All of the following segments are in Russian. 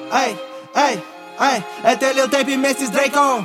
Это Lil Tape вместе с Дрейком.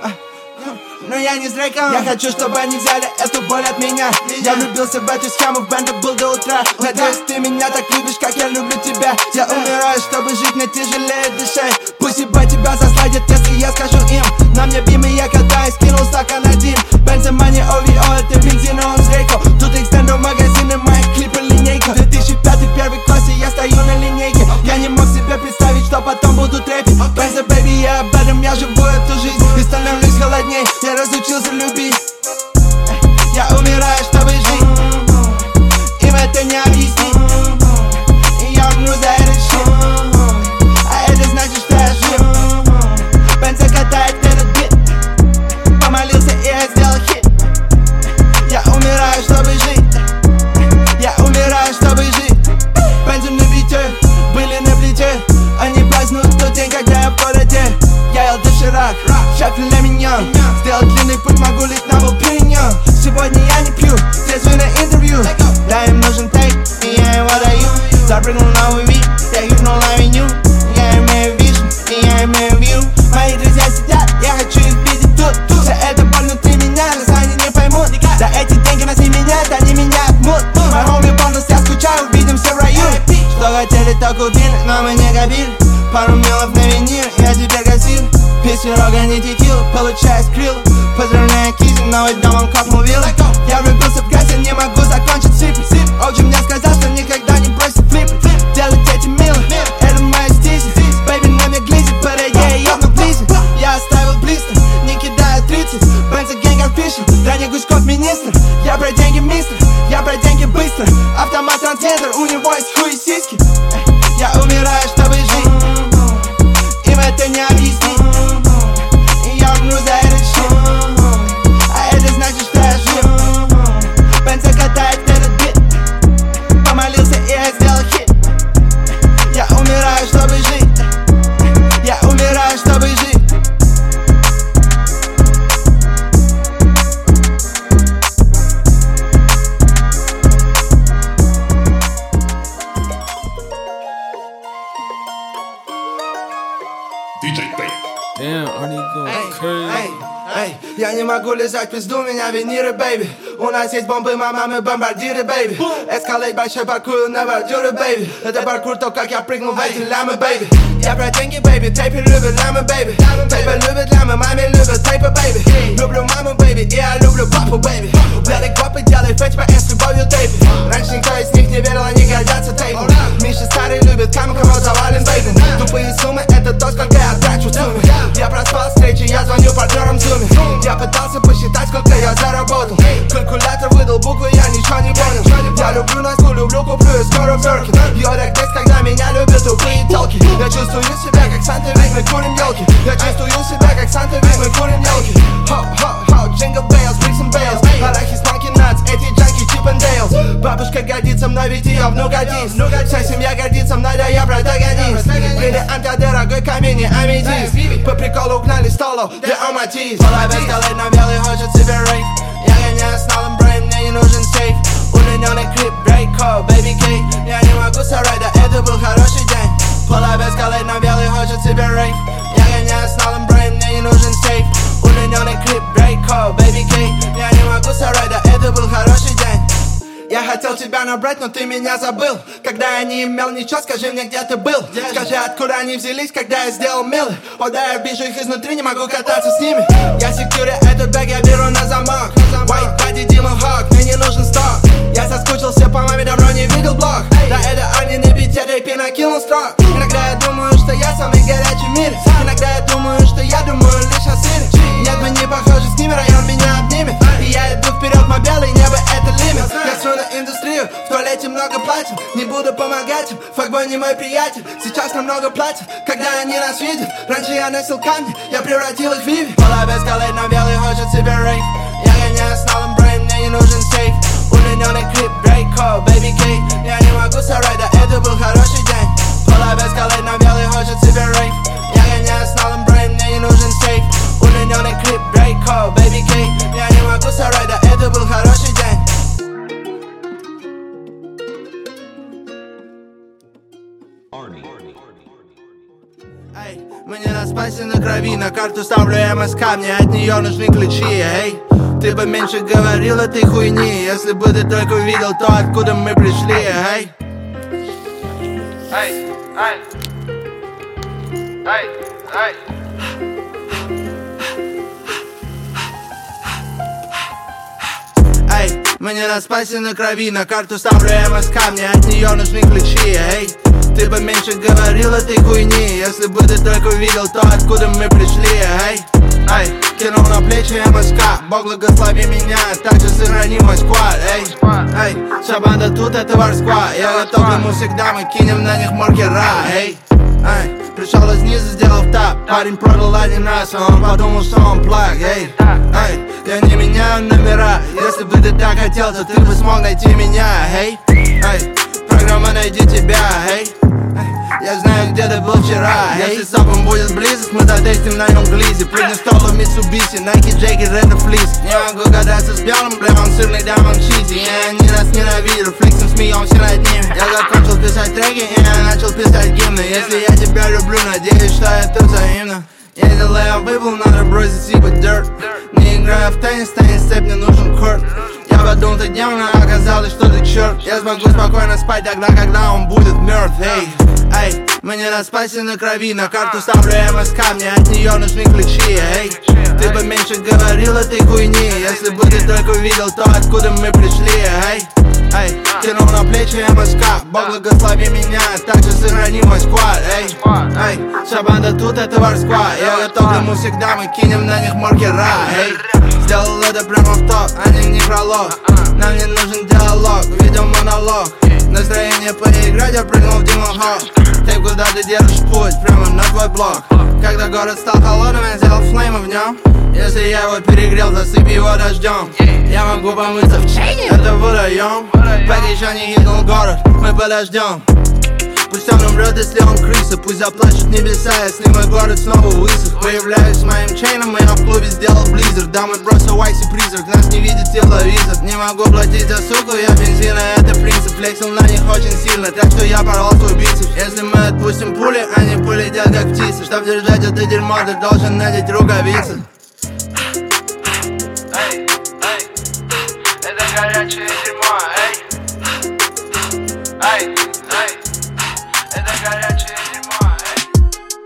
Но я не с Дрейком. Я хочу, чтобы они взяли эту боль от меня. Я влюбился в эту схему, в бенда был до утра. Надеюсь, ты меня так любишь, как я люблю тебя. Я умираю, чтобы жить, мне тяжелее дышать. Пусть ибо тебя засладят, если я скажу им. На мне бимы, я катаюсь, кинул стакан один. Бензомания, OVO, это бензин, он с Дрейко. Тут экстенду магазины, мои клипы линейка. 2005 в первой классе, я стою на линейке. Я не мог себе представить, что потом буду трэпить. Бензо, бэйби, я об этом, я живу эту жизнь. И становлюсь холодней, я разучился любить. Я умираю, чтобы жить. Им это не объяснить. И я умру за этот shit. А это значит, что я жив. Бензо катает этот бит. Помолился и я сделал хит. Я умираю, чтобы жить. Я умираю, чтобы жить. Бензо на бите, были на плите. Они празднуют тот день, когда я в городе. Я ел доширак, шеф для меня. Сделал длинный путь, могу лить на Волпиньон. Сегодня я не пью, трезвый на интервью. Да, им нужен тейк, и я его даю. Запрыгнул на вид, я юрнул на меню. Я имею вижн, и я имею вью. Мои друзья сидят, я хочу их видеть тут. Все это боль внутри меня, но они не поймут. Да эти деньги нас не меняют, они меняют мут. Мой хоми полностью, я скучаю, увидимся в раю. Что хотели, то купили, но мы не копили. Пару мелов на винир, я теперь гасил. Песерога не текил, получаю скрилл. Поздравляю Кизи, новый дом он капнул вилл. Я влюбился в грязь, я не могу закончить сип. Оджи мне сказал, что никогда не бросит флип. Делать эти милы, это моя стизи. Бэйби на мне глизит, я ёбну ближе. Я оставил блистер, не кидаю 30. Бензо гэнг офишл, ранее Гуськов министр. Я про деньги мистер, я про деньги быстро. Автомат трансцентр, у него есть хуй и сиськи. Я умираю, чтобы жить. Им это не объяснить. И я умру за этот shit. А это значит, что я жив. Бензо катает этот бит. Помолился и я сделал хит. Я умираю, чтобы жить. Я умираю, чтобы жить. Damn, Arnie going crazy. Я не могу лизать пизду, меня виниры, бэйби. У нас есть бомбы, мама, мы бомбардиры, бэйби. Эскалейт большой, паркую на бордюры, бэйби. Это паркур, то как я прыгнул в эти лямы, бэйби. Я про деньги, бэйби, тейпи любит лямы, бэйби. Тейпи любит лямы, маме любит тейпы, бэйби. Люблю маму, бэйби, и я люблю папу, бэйби. Делай копы, делай фэтч, с любовью, тейпи. Раньше никто из них не верил, они гордятся тейпом. Миша старый любит каму, кого завален, бэйби. Тупые суммы, это то, сколько я трачу в сумме. Я проспал встречи, я звоню партнерам в зуме. Я пытался посчитать, сколько я заработал. Калькулятор выдал буквы, я ничего не понял. Я люблю Настю, люблю, куплю и скоро Беркин. Йодак здесь, когда меня любят тупые телки. Я чувствую себя, как Санта-Вик, мы курим елки. Я чувствую себя, как Санта-Вик, мы курим елки. Ho-ho-ho, джингл бейлс, брикс и бейлс. Арахис, манки, натс, эти джанки, Чип и Дейлс. Бабушка гордится мной, ведь ее внук один. Вся семья гордится мной, да я протагонист. Бриллиант, дорогой камень и аметист. По приколу угнали столов, для аматист. Эскалейт на белый, хочет себе рейв. Я гоняю с налом брейм, мне не нужен сейф. Удлиненный клип, Дрейко, Baby K. Я не могу соврать, да это был хороший день. Pull-up эскалейт на белый, хочет себе рейв. Я гоняю с налом брейм, мне не нужен сейф. Удлиненный клип, Дрейко, Baby K. Я не могу соврать, да это был хороший день. Я хотел тебя набрать, но ты меня забыл. Когда я не имел ничего, скажи мне, где ты был. Скажи, откуда они взялись, когда я сделал милы. О да, я вижу их изнутри, не могу кататься с ними. Я секьюри этот бэг, я беру на замок. White body, Demon Hawk, мне не нужен сток. Я соскучился по маме, давно не видел блог. Да это Арни на бите, рэпи накинул строк. Иногда я думаю, что я самый горячий в мире. Иногда я думаю, что я думаю лишь о сыре. Нет, мы не похожи с ними, район меня обнимет. И я иду вперед, мой белый небо, это лимит. Я строю на индустрию, в туалете много платим. Не буду помогать им, факбой не мой приятель. Сейчас намного платят, когда они нас видят. Раньше я носил камни, я превратил их в Виви. Pull-up эскалейт на белый, хочет себе рейв. Я гоняю с налом брейм, мне не нужен сейф. Удлиненный клип, Дрейко, Baby K. Я не могу соврать, да это был хороший день. Pull-up эскалейт на белый, хочет себе рейв. Я гоняю с налом брейм, мне не нужен сейф. Удлиненный клип, Дрейко, Baby K. Я не могу соврать, да это был хороший день. Arnie. Эй, мы не на спасе на крови, на карту ставлю МСК, мне от нее нужны ключи, эй. Ты бы меньше говорил этой хуйни, если бы ты только увидел то, откуда мы пришли, эй. Эй, эй, эй, эй. Эй, мы не на спасе на крови, на карту ставлю МСК, мне от нее нужны ключи, эй. Ты бы меньше говорил этой хуйни, если бы ты только увидел то, откуда мы пришли, эй. Эй, кинул на плечи МСК, Бог благослови меня, также сохрани мой сквад, эй. Эй, вся банда тут это варсква, я готов к нему всегда, мы кинем на них маркера, эй. Эй, пришел снизу, сделал тап, парень продал один раз, а он подумал, что он плаг, эй. Эй, я не меняю номера, если бы ты так хотел, то ты бы смог найти меня, эй. Эй, программа найди тебя, эй. Я знаю, где ты был вчера. Если с Апом будет близость, мы затестим на нем глизи. Прыгни в столу Mitsubishi, Nike джекет, это флис. Не могу гадаться с белым, бля, он сырный, да, он чизи. Я не раз ненавидел, фликсом смеемся над ними. Я закончил писать треки, и я начал писать гимны. Если я тебя люблю, надеюсь, что это взаимно. Если я выпал, надо бросить типа dirt. Не играю в теннис, теннис-цепь, мне нужен корт. Я подумал, ты демон, а оказалось, что ты черт. Я смогу спокойно спать тогда, когда он будет мертв, эй. Эй, мы не на спасе на крови, на карту ставлю МСК, мне от нее нужны ключи, эй. Ты бы меньше говорил этой хуйни, если бы ты только увидел то, откуда мы пришли, эй. Эй, кинул на плечи МСК, Бог благослови меня, также сохрани мой сквад, эй. Эй, вся банда тут это варсква, я готов к нему всегда, мы кинем на них маркера, эй. Сделал это прямо в топ, а не некролог. Нам не нужен диалог, видеомонолог. Настроение поиграть, я прыгнул в Demon Hall. Ты куда ты держишь путь, прямо на твой блок. Когда город стал холодным, я сделал флеймы в нем. Если я его перегрел, засыпь его дождем. Я могу помыться в чайне, это водоем. Пока еще не хитнул город, мы подождем. Пусть он умрет, если он крыса. Пусть заплачут небеса, если мой город снова высох. Появляюсь с моим чейном, я в клубе сделал близзард. Да, мой бросил Вайси призрак, нас не видит тепловизор. Не могу платить за суку, я бензина, это принцип. Флексил на них очень сильно, так что я порвал свой бицепс. Если мы отпустим пули, они полетят как птицы. Чтоб держать это дерьмо, ты должен надеть рукавицы. Эй, эй, это горячее дерьмо, эй. Эй, эй, это горячее дерьмо, эй.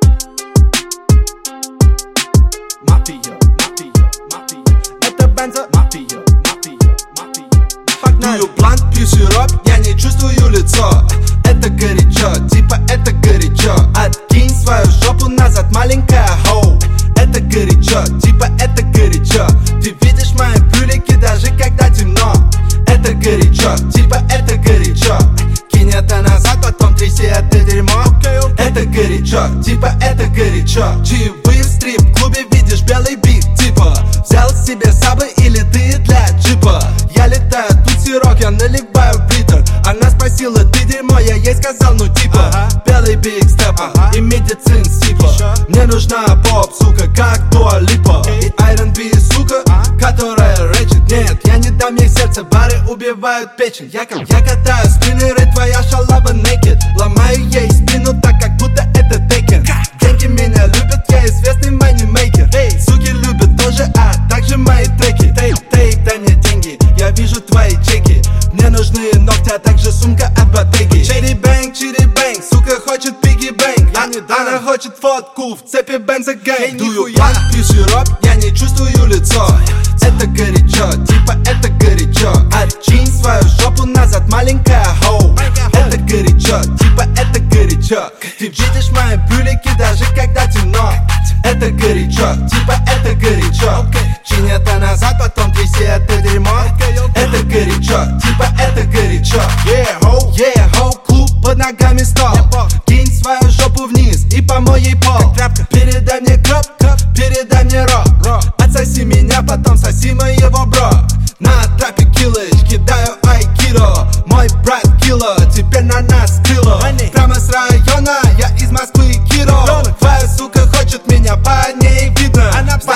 Мафия, мафия, мафия. Это Бензо. Мафия, мафия, мафия. Погнали. Дую блант, пью сироп, я не чувствую лицо. Это горячо, типа это горячо. Откинь свою жопу назад, маленькая хоу. Это горячо, типа это горячо. Ты видишь мои пюлики, даже когда темно. Это горячо, типа это горячо. Кинь это назад, потом тряси это дерьмо. Это горячо, типа это горячо. Чаевые в стрип-клубе, видишь белый бит, типа взял себе сабы или ты для джипа. Я летаю, тут сирок, я наливаю в литр. Она спросила, ты дерьмо, я ей сказал, ну типа белый биг степа и медицин сипа. Мне нужна поп, сука, как Дуа Липа. И R&B, сука, которая рэчит. Нет, я не дам ей сердце, бары убивают печень. Я катаю спиннеры, твоя шалава naked. Ломаю ей спину так, как будто это Tekken. Деньги меня любят, я известный манимейкер. Суки любят тоже, а также мои треки. Тейп, дай мне деньги, я вижу твои чеки. Мне нужны ногти, а также сумка от Bottega. Чири бэнг, сука хочет пиги бэнг. Она хочет фотку в цепи Бенза гэнг. Дую блант, пью сироп, я не чувствую лицо. Это горячо, типа это горячо. Откинь свою жопу назад, маленькая хоу. Это горячо, типа это горячо. Ты видишь мои пюлики, даже когда темно. Это горячо, типа это горячо. Кинь это назад, потом тряси это дерьмо. Это горячо, типа это горячо. Yeah, ho, клуб под ногами стол. Кинь свою жопу вниз и помой ей пол. Передай мне кроп, передай мне рок. Отсоси меня, потом соси моего бро. На трапе киллэч, кидаю айкидо. Мой брат киллер, теперь на нас крыло. Прямо с района, я из Москвы, Киро. Твоя сука хочет меня, по ней видно. Валентина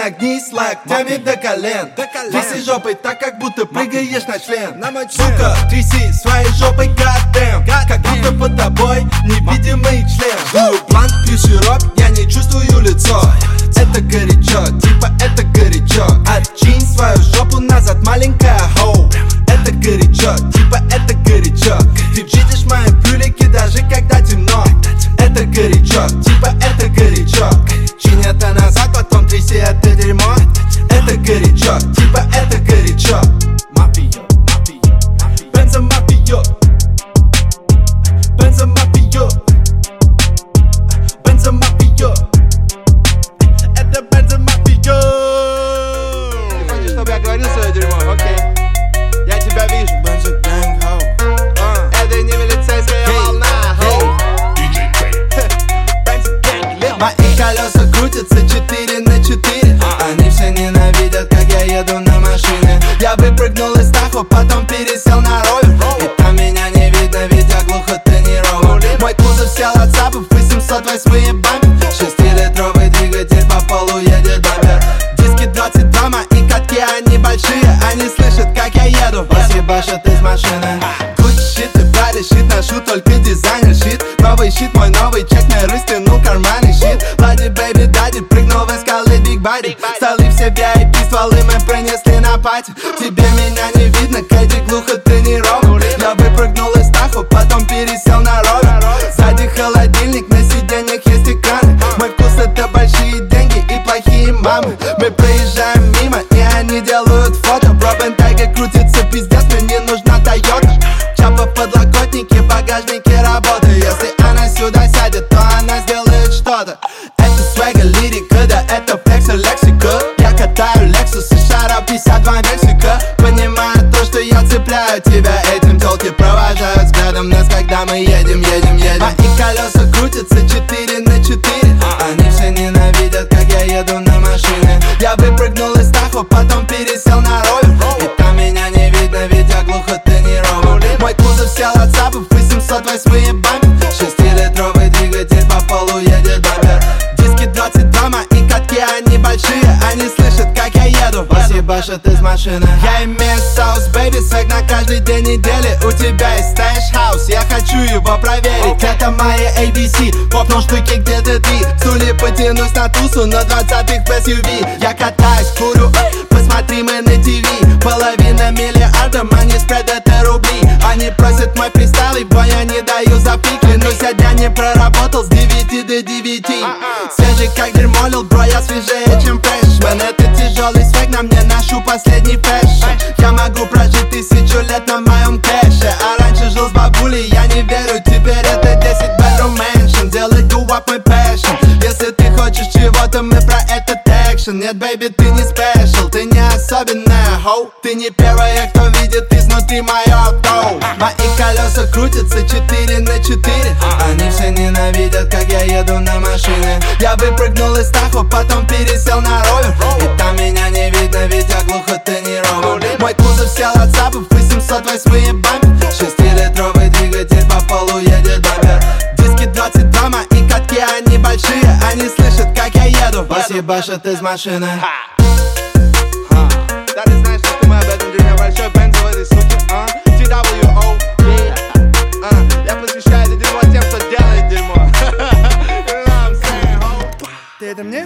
нагнись локтями до колен. Тряси жопой так, как будто прыгаешь на член. Сука, тряси своей жопой, goddamn, как будто под тобой невидимый член. Жую блант, пью сироп, я не чувствую лицо. Это горячо, типа это горячо. Отчинь свою жопу назад, маленькая хоу. Это горячо, типа это горячо. Ты видишь мои брюлики даже когда темно. Это горячо, типа это горячо. Чинь это назад, потом тряси это дерьмо. Это горячо, типа это горячо. Мафия, мафия, мафия. Бензомафия. Бензомафия. Бензомафия. Это бензомафия. Ты хочешь, чтобы я говорил свое дерьмо? Окей. Я тебя вижу. Бензогэнг, хоу. Это не милицейская волна, хоу. Мои колеса крутятся 4 на 4. Они все ненавидят, как я еду на машине. Я выпрыгнул из Тахо, потом пересел на ровер. И там меня не видно, ведь я глухо тренирован. Мой кузов сел от ЦАПов, 808 бампер. 6-литровый двигатель, по полу едет бампер. Диски 22, мои катки, они большие. Они слышат, как я еду, посъебашат из машины. Щит и Бради щит, ношу только дизайнер щит. Новый щит, мой новый чек, не растянул карманы щит. Лади, бэйби, дади, прыгнул в эскалы, биг бади. Столы все VIP, стволы мы принесли на пати. Тебе меня не видно, Кэдди глухо тренирован. Я выпрыгнул из Тахо, потом пересел на ровер. Сзади холодильник, на сиденьях есть экраны. Мой вкус это большие деньги и плохие мамы. Мы проезжаем мимо, и они делают фото. Бро, Бентайга крутится, пиздец, мне не нужна Тойота. Чапа в подлокотнике, багажнике работы. Если она сюда сядет, то она сделает что-то. Это свега, лирика, да это флекса, лексика. Я катаю Lexus и Шара 52 Мексика. Понимаю то, что я цепляю тебя этим. Тёлки провожают взглядом нас, когда мы едем. Мои колеса крутятся 4 на 4. Они все ненавидят, как я еду на машине. Я выпрыгнул из Тахо, потом пересел на ровер. И там меня не видно, ведь я глухо тренирован. Мой кузов сел от ЦАПов, 808 бампер. 6-литровый двигатель, по полу едет бампер. Диски 22, мои катки, они большие. Они слышат, как я еду, посъебашат из машины. Я имею соус, бэйби, свек на каждый день недели. У тебя есть стэш-хаус, я хочу его проверить. Это мои ABC, попнул штуки где-то 3. Стулья потянусь на тусу, на 20-х в SUV. Я катаюсь, курю, посмотри мы на ТВ. Половина миллиарда, money spread это рубли. Они просят мой фристайл, и бой я не даю за пикли. Но сегодня не проработал с 9 до 9. Свежий как дерьмо, лил, бро, я свежее, чем фрешмен. Это тяжелый свек, на мне ношу последний фэшн. Я могу прожить 1000 лет на моем кэше. А раньше жил с бабулей, я не верю, теперь это 10 bedroom mansion. Делай do-up мой passion. Если ты хочешь чего-то, мы про этот экшен. Нет, бэйби, ты не спешл, ты не особенная, хоу. Ты не первая, кто видит изнутри мое авто. Мои колеса крутятся 4 на 4. Они все ненавидят, как я еду на машине. Я выпрыгнул из Тахо, потом пересел на ровер. И там меня не видно, ведь я глухо тренирован. Мой кузов сел от ЦАПов, 808 бампер. 6-литровый двигатель, по полу едет бампер. Диски 22, мои катки, они большие. Они слышат, как я еду, посъебашат из машины. Да ты знаешь, что мы об этом дерьме. Большой бензо в этой суке, TWO, я посвящаю это дерьмо тем, кто делает дерьмо. Ты это мне?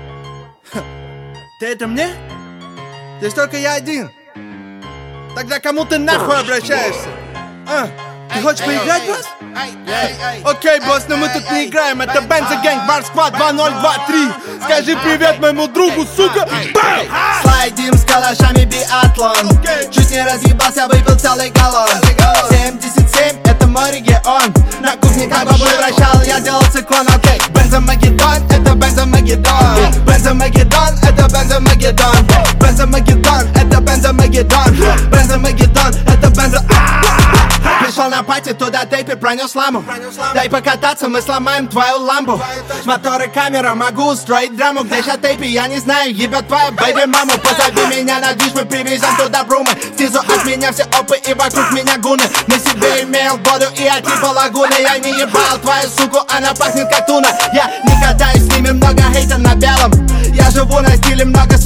Ты это мне? Здесь только я один. Тогда кому ты нахуй обращаешься? Ты хочешь поиграть, босс? Окей, босс, но мы тут не играем. Это Бензогэнг, Бар Сквад 2023. Скажи привет моему другу, сука. Слайдим с калашами биатлон. Чуть не разъебался, выпил целый галлон. 77, это мой регион. На кухне как бабой вращал, я делал циклон. Окей, Бензомагеддон, это Бензомагеддон. Бензомагеддон, это Бензомагеддон. Бензомагеддон, это Бензомагеддон. Бензомагеддон, это Бензо. Пришел на пати, туда тейпер пронес ламу. Дай покататься, мы сломаем твою ламбу. Мотор и камера, могу устроить драму. Где сейчас тейпи, я не знаю, ебет твоя бэйби маму. Позови меня на движ, мы привезем туда брумы. Снизу от меня все опы и вокруг меня гуны. На себе имел воду и от типа лагуны. Я не ебал твою суку, она пахнет как туна. Я не катаюсь с ними, много хейта на белом. Я живу на стиле, много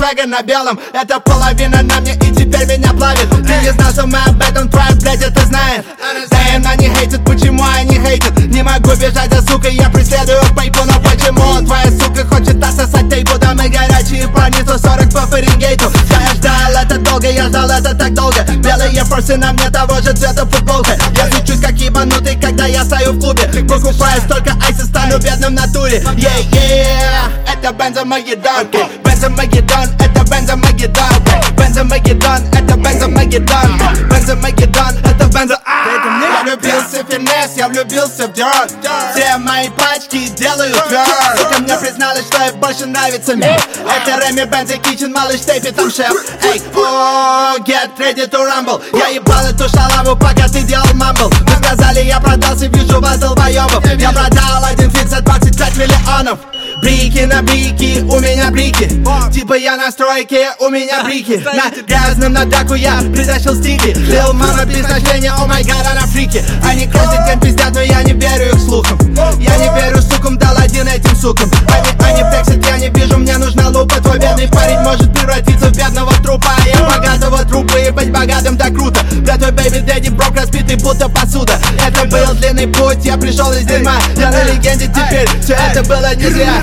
свега на белом. Это половина на мне и теперь меня плавит. Ты не знал, что мы об этом, твоя блядь это знает. Постоянно они хейтят, почему они хейтят? Не могу бежать за сукой, я преследую пейпу. Но почему твоя сука хочет отсосать тейпу? Да мы горячие парни, 140 по Фаренгейту. Я ждал это долго, я ждал это так долго. Белые форсы на мне того же цвета футболка. Я кричусь как ебанутый, когда я стою в клубе. Покупаю столько айса, стану бедным в натуре. Это Бензомагеддон, Бензомагеддон, это Бензомагеддон, Бензомагеддон, это Бензомагеддон, Бензомагеддон, это Бензо. Я влюбился в финес, я влюбился в дёрт. Все мои пачки делают тверд. Сука мне призналась, что ей больше нравится мне. Это Реми, Бензи, Кичен, малыш, тейпи, там шеф. Эй, о, get ready to rumble. Я ебал эту шалаву, пока ты делал мамбл. Вы сказали, я продался, вижу вас, долбоёбов. Я продал один фит за 25 миллионов. Брики на брики, у меня брики. Типа я на стройке, у меня брики. На грязном на драку я притащил стики. Лил мама без значения, о май гад, она фрики. Они каждый день пиздят, но я не верю их слухам. Я не верю сукам, дал один этим сукам. Они флексят, я не вижу, мне нужна лупа. Твой бедный парень может превратиться в бедного трупа. Я богатого трупа, и быть богатым так круто. Да твой бэйби дэдди брок разбитый, будто посуда. Это был длинный путь, я пришел из дерьма. Я на легенде теперь, все это было не зря.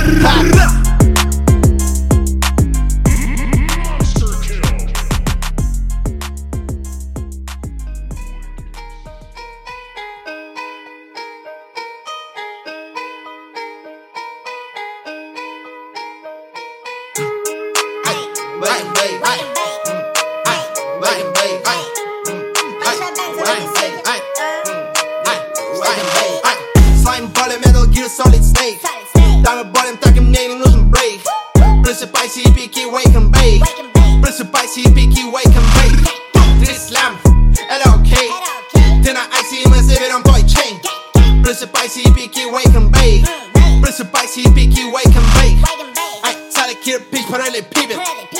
Слайм, боли, Metal Gear Solid Snake. Даме болен, так и мне не нужен брейк. Просыпайся и пики, wake and bake. Просыпайся и пики, wake and bake. 30 лямов, это окей. Ты на айсе и мы заберем твой чейн. Просыпайся и пики, wake and bake. Просыпайся и пики, wake and bake. Ай, целый кирпич параллелепипед.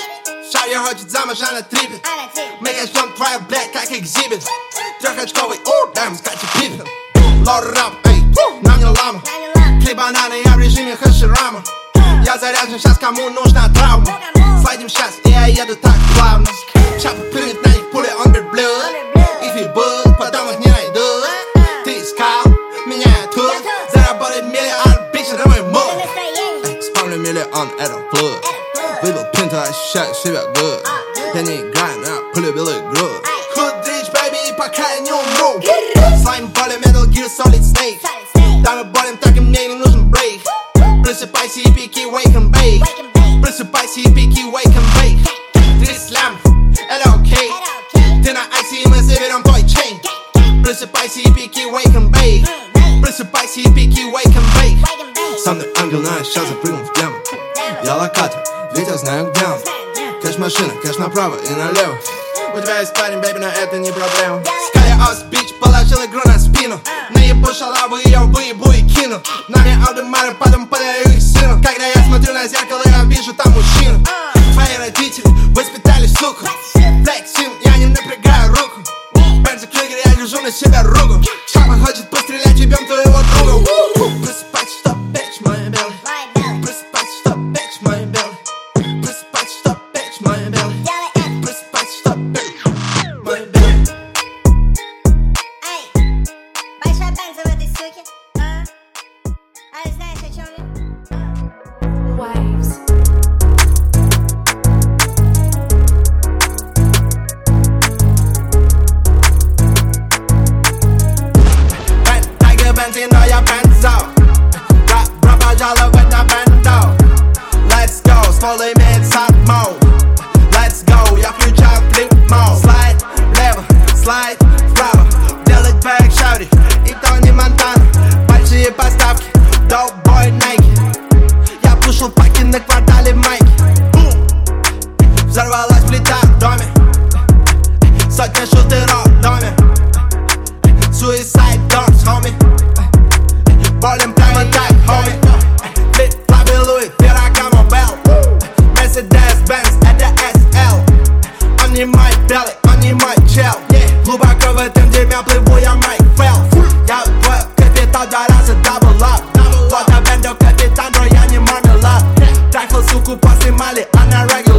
Шарья хочет замуж, она трипит. Мы ждем твоя блядь, как экзибит. Трехочковый, даем скачи пипин. Лор рап, эй, нам не лама. Клей бананы, я в режиме хаширама. Я заряжен, сейчас кому нужна травма. Слайдим сейчас, и я еду так плавно. Шапа плюнет на них пули, он берет блюд. Их ебут, потом их не найдут. Ты искал меня тут. Заработать миллион, бич, это мой муд. Спамлю миллион, это флуд. Выбил пинту, ощущаю себя good. Я не играю на полюбил игру. Hood rich, baby, пока я не умру. Слайм, боли, Metal Gear Solid Snake. Даме болен, так и мне не нужен брейк. Просыпайся и пики, wake and bake. Просыпайся и пики, wake and bake. 30 лямов, это окей. Ты на айсе и мы заберем твой чейн. Просыпайся и пики, wake and bake. Просыпайся и пики, wake and bake. Со мной ангел, но я сейчас запрыгнул в яму. Я локатор, ведь я знаю где он. Кэш машина, кэш направо и налево. У тебя есть парень, бэйби, но это не проблема. Скайаус бич, положил игру на спину. Наебу шалаву, ее выебу и кину. На мне аудемары, потом подарю их сыну. Когда я смотрю на зеркало, я вижу там мужчину. Твои родители воспитали суку. Флексим, я не напрягаю руку. Бензо Кригер, я держу на себя руку. Шапа хочет пострелять, ебем твоего друга. Просыпайся, что бич, мой белый. Просыпайся, что бич, мой белый. Просыпайся, что бич, мой белый. Просыпайся, что бич, мой белый. Эй, большой бензо в этой суке, а? А знаешь, о чем я? Waves. Но я бензо. Добро пожаловать на бендо. Let's go, ствол имеет сад мод. Let's go, я включаю флип мод. Слайд влево, слайд вправо. Делать бэк шаури, и то не Монтана. Большие поставки, доп-бой Nike. Я пушил паки на квартале Майки. Взорвалась плита в доме. Сотня шутеров в доме. Suicide doors, homie. Болен прямо так, homie. Флип, флапи, Луи, Феррагамо, Белл.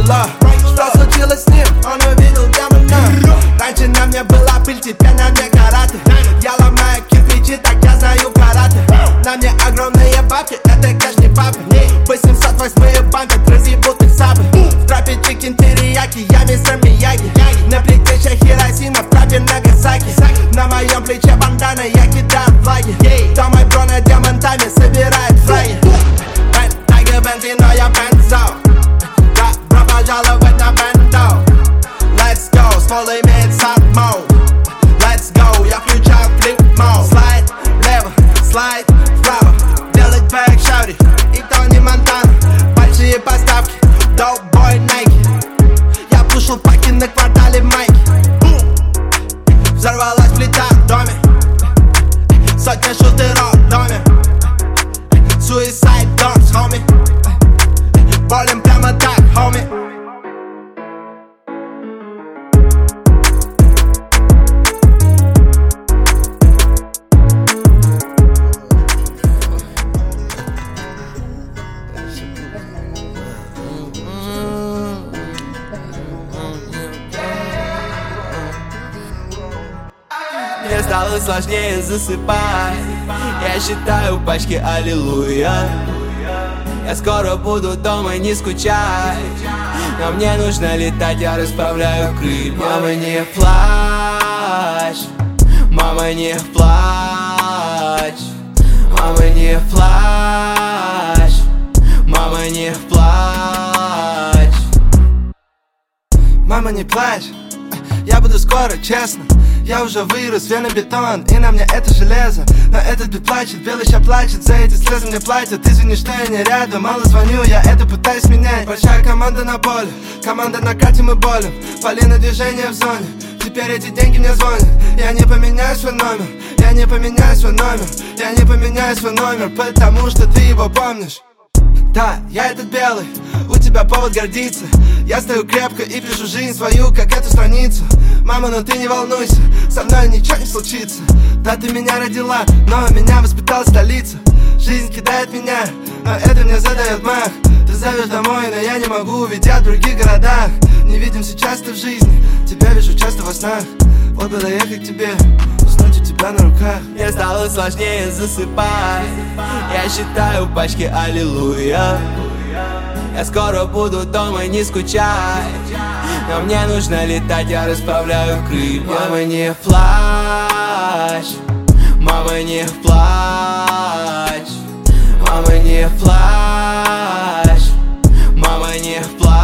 было? Что случилось с ним? Он увидел демона. Раньше на мне была пыль, теперь на мне караты. Я ломаю кирпичи, так я знаю карате. На мне огромные бабки, это кэш не папы. 808-е бампят, разъебут их сабы. В трапе чикен терияки, я мистер Мияги. На плече Хиросима, в трапе Нагасаки. На моем плече бандана, я кидаю флаги. Там мой бро над диамантами собирает фраги. Тайгер Бензино, я Бензо. Добро пожаловать на Бендо. Let's go, ствол имеет сад-моу. Let's go, я включаю флип-моу. Слайд влево, слайд вправо. Делать бэк, шаури, и Тони Монтана. Большие поставки, доп-бой Nike. Я пушил паки на квартале Майки. Взорвалась плита в доме. Сотня шутеров в доме. Suicide dogs, homie. Болим прямо так, homie. Мне стало сложнее засыпать. Я считаю пачки аллилуйя. Я скоро буду дома, не скучай. Но мне нужно летать, я расправляю крылья. Мама, не плачь. Мама, не плачь. Мама, не плачь. Мама, не плачь. Мама, не плачь. Я буду скоро, честно. Я уже вырос, вены бетон, и на мне это железо. Но этот бит плачет, белый ща плачет. За эти слезы мне платят, извини, что я не рядом. Мало звоню, я это пытаюсь менять. Большая команда на поле, команда на карте, мы болим. Полина движение в зоне, теперь эти деньги мне звонят. Я не поменяю свой номер, я не поменяю свой номер. Я не поменяю свой номер, потому что ты его помнишь. Да, я этот белый, у тебя повод гордиться. Я стою крепко и пишу жизнь свою, как эту страницу. Мама, ну ты не волнуйся, со мной ничего не случится. Да, ты меня родила, но меня воспитала столица. Жизнь кидает меня, но это мне задает мах. Ты зовешь домой, но я не могу, ведь я в других городах. Не видимся часто в жизни, тебя вижу часто во снах. Вот бы доехать к тебе, уснуть у тебя на руках. Мне стало сложнее засыпать. Я считаю пачки аллилуйя. Я скоро буду дома, не скучай. Но мне нужно летать, я расправляю крылья. Мама, не плачь. Мама, не плачь. Мама, не плачь. Мама, не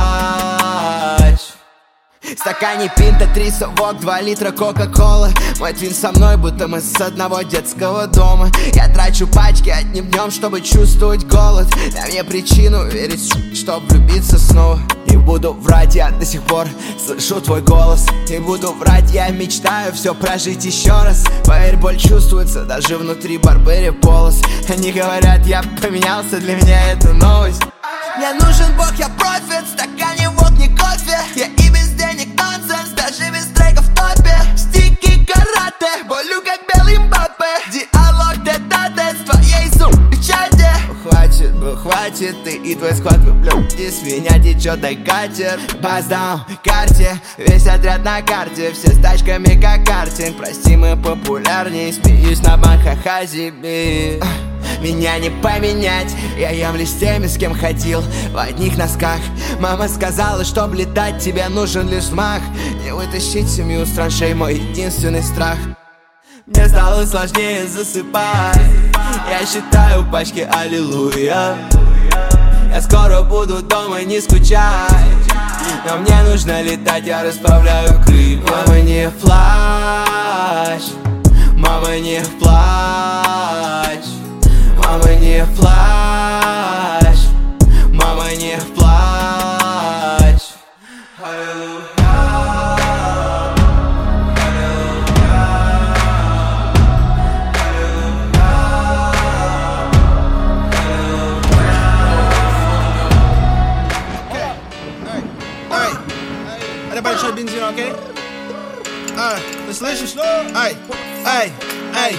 плачь. В стакане пинта, 3 совок, 2 литра кока-колы. Мой твин со мной, будто мы с одного детского дома. Я трачу пачки одним днем, чтобы чувствовать голод. Дай мне причину верить, чтоб влюбиться снова. Не буду врать, я до сих пор слышу твой голос. Не буду врать, я мечтаю все прожить еще раз. Поверь, боль чувствуется даже внутри Барбери полос. Они говорят, я поменялся, для меня это новость. Мне нужен бог, я профит, в стакане вод, не кофе. Я и без денег нонсенс, даже без трека в топе. Стики карате, болю как белый Мбаппе. Диалог тет-а-тет с твоей в чате. Хватит, ты и твой склад, вы блюдите. С меня течет дай катер. Баздаун, карте, весь отряд на карте. Все с тачками как картинг. Прости, мы популярней, смеюсь на банках-хази. Меня не поменять, я ем лишь с теми, с кем ходил в одних носках. Мама сказала, чтоб летать, тебе нужен лишь взмах. Не вытащить семью с траншей, мой единственный страх. Мне стало сложнее засыпать. Я считаю пачки аллилуйя. Я скоро буду дома, не скучай. Но мне нужно летать, я расправляю крылья. Мама, не плачь. Мама, не плачь. Мама, не плачь. Мама, не плачь. Это большой бензин, окей? Ты слышишь? Ай, ай, ай.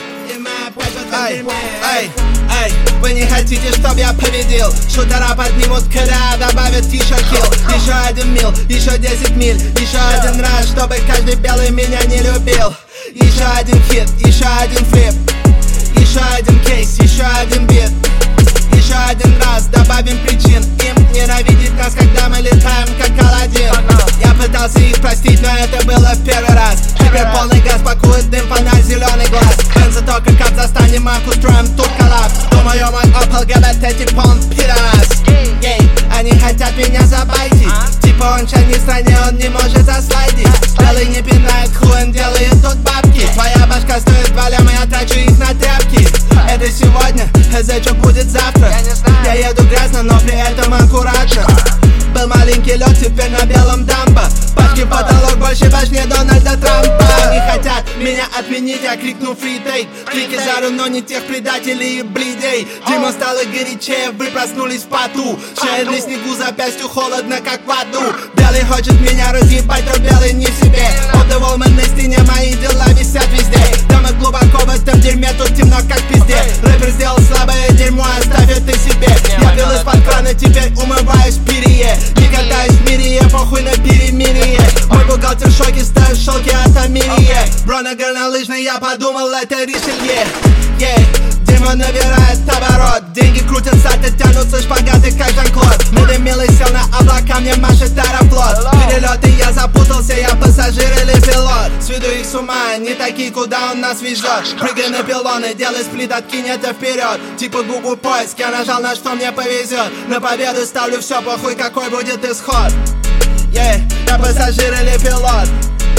Эй, вы не хотите, чтоб я победил? Шутера поднимут, когда добавят фишер килл. Еще один мил, еще 10 миль, еще один раз, чтобы каждый белый меня не любил. Еще один хит, еще один флип, еще один кейс, еще один бит. Еще один раз добавим причин им ненавидеть нас, когда мы летаем как Аладдин. Я пытался их простить, но это было в первый раз. Теперь полный газ, пакует дым, фонарь, зеленый глаз. Бензотока, кап, застанем их, устроим тут коллапс. Думаю, мой опал ГБТ, типа он пидорас. Они хотят меня забайтить, типа он в чайной стране, он не может заслайдить. Белый не пинает, хуй, он делает тут бабки. Твоя башка стоит 2 ляма, я трачу их на тряпки. Это сегодня, за что будет завтра? Я еду грязно, но при этом аккуратно. Был маленький лед, теперь на белом дамба. Пачки потолок больше башни Дональда Трампа. Они хотят меня отменить, я крикну фритейк. Крики жару, но не тех предателей и блидей. Дима стало горячее, вы проснулись в поту. Шея на снегу, запястью холодно, как в аду. Белый хочет меня разъебать, но белый не в себе. Обдыволман на стене, мои дела висят везде. Там и глубоко в этом дерьме, тут темно, как пизде. Рэпер сделал слабое дерьмо, оставь это себе. Я пил из-под крана, теперь умываюсь в перье. Не катаюсь в мире, я похуй на перемирие. Мой бухгалтер в шоке, ставит в шоке от Амирия. Бро на горнолыжной, я подумал, это Ришелье. Дерьмо набирает оборот, деньги крутятся, тянутся шпагаты, как Жан-Клод. Медомилый сел на облака, мне машет Аэрофлот. Перелеты, я запутался, я пассажир или пилот. Сведу их с ума, не такие, куда он нас везет. Прыгай на пилоны, делай сплит, откинь это вперед. Типа Google поиск, я нажал, на что мне повезет. На победу ставлю все, похуй, какой будет исход. Я пассажир или пилот.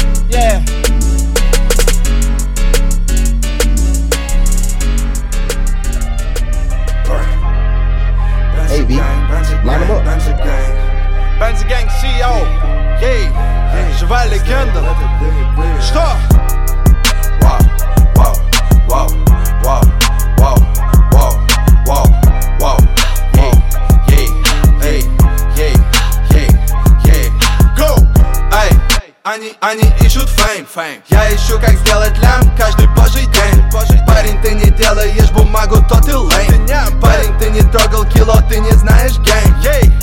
Hey, B, line them up. Benz Gang CEO, Живая легенда. Что? Вау, вау, вау, вау, вау, вау, вау, вау, Go! Эй, они ищут фейм. Я ищу, как сделать лям каждый божий день. Парень, ты не делаешь бумагу, то ты лейн. Парень, ты не трогал кило, ты не знаешь гейм.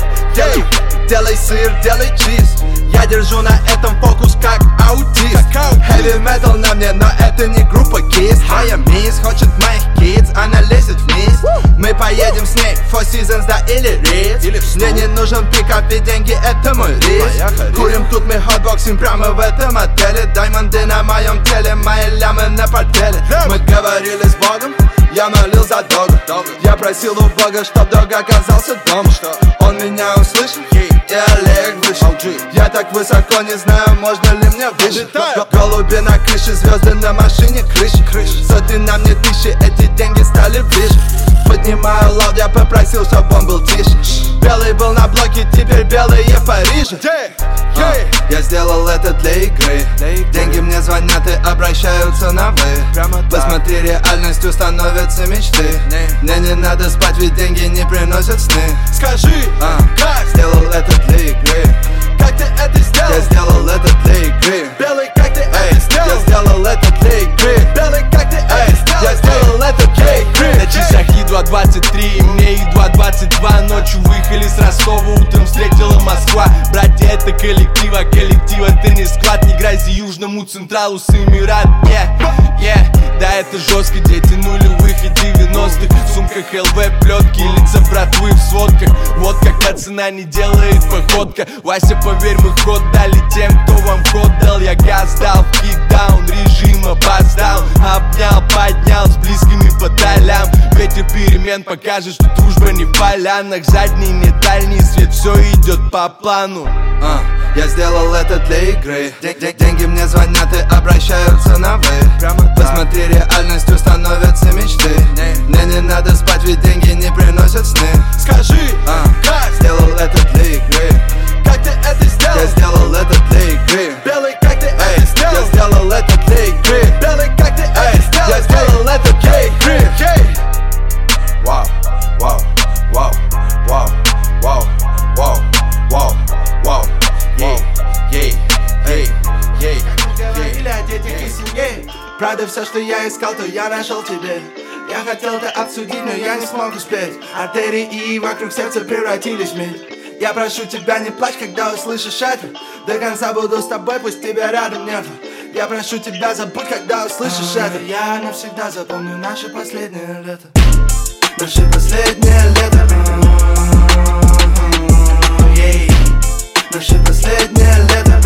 Делай сыр, делай чиз. Я держу на этом фокус, как аутист. Heavy metal на мне, но это не группа Kiss. Моя мисс хочет моих kids, она лезет вниз. Мы поедем с ней, Four Seasons, да или Ritz. Мне не нужен пикап и деньги, это мой риск. Курим тут мы хотбоксим прямо в этом отеле. Даймонды на моем теле, мои лямы на портфеле. Мы говорили с Богом, я молил за Дога. Я просил у Бога, чтоб Дог оказался дома. Он меня услышал, и Олег вышел. Я так высоко, не знаю, можно ли мне выше. Голуби на крыше, звезды на машине, крыши. Сотни на мне тысячи, эти деньги стали ближе. Поднимаю лаут, я попросил, чтоб он был тише. Белый был на блоке, теперь белые в Париже. Я сделал это для игры. Деньги мне звонят и обращаются на вы. Посмотри, реальностью становятся мечты. Мне не надо спать, ведь деньги не приносят сны. Скажи, как сделал это для игры? Как ты это сделал? Я сделал это для игры. Белый, как ты это сделал? Я сделал это для игры. Белый, как ты это сделал? Я сделал это для игры. На часах едва 23, и мне едва 22. Ночью выехали с Ростова, утром встретила Москва. Братья, это коллектив, а коллектив это не склад. Не грози Южному Централу с Эмират. Да, это жестко, дети нулевых и 90-х. В сумках ЛВ, плетки, лица братвы в сводках. Вот как пацана не делает походка. Вася, поверь, мы ход дали тем, кто вам ход дал. Я газ дал, кикдаун, режима бас-даун. Обнял, поднял, с близкими по долям. Ветер перемен покажет, что дружба не в полянах. Задний, не дальний свет, все идет по плану. Я сделал это для игры. Деньги мне звонят и обращаются на вы. Посмотри, реальностью становятся мечты. Мне не надо спать, ведь деньги не приносят сны. Скажи, как сделал это для игры? Как ты это сделал? Я сделал это для игры. Белый, как ты это сделал? Я сделал это для игры. Белый, как ты это сделал? Я сделал это для игры. Вау, вау, вау, вау, вау, вау, вау, вау. Правда, все, что я искал, то я нашел тебе. Я хотел это обсудить, но я не смог успеть. Артерии вокруг сердца превратились в медь. Я прошу тебя, не плачь, когда услышишь это. До конца буду с тобой, пусть тебя рядом нету. Я прошу тебя, забудь, когда услышишь это. Я навсегда запомню наше последнее лето. Наше последнее лето. Наше последнее лето.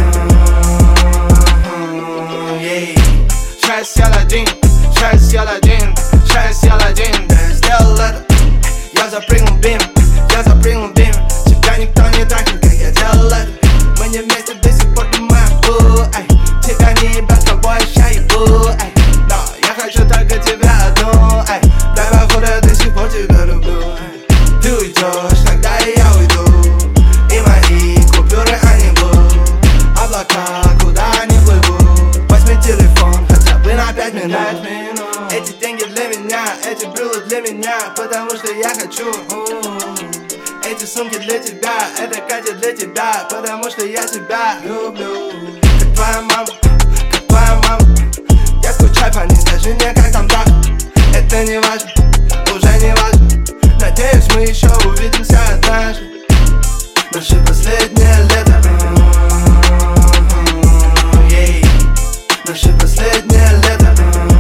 Счастье съел один, счастье съел один, счастье съел один. Да я сделал это. Я запрыгнул бим, я запрыгнул бим. Тебя никто не трахнет, как я делал это. Мы не вместе до сих пор, ты моя бу, эй. Тебя не ебать, с тобой я ебу, эй. Но я хочу только тебя одну, эй. Дай походу, я до сих пор тебя люблю, эй. Ты уйдешь, тогда и я уйду. И мои купюры, они будут. Облака, куда они плывут. Возьми телефон, хотя бы на 5 минут. Эти деньги для меня, эти брюлы для меня. Потому что я хочу. Эти сумки для тебя, это Катя для тебя. Потому что я тебя люблю. Как твоя мама, как твоя мама. Я скучаю по ней, скажи мне, как там так. Это не важно, уже не важно. Надеюсь, мы еще увидимся однажды. Наше последнее лето. Наше последнее лето.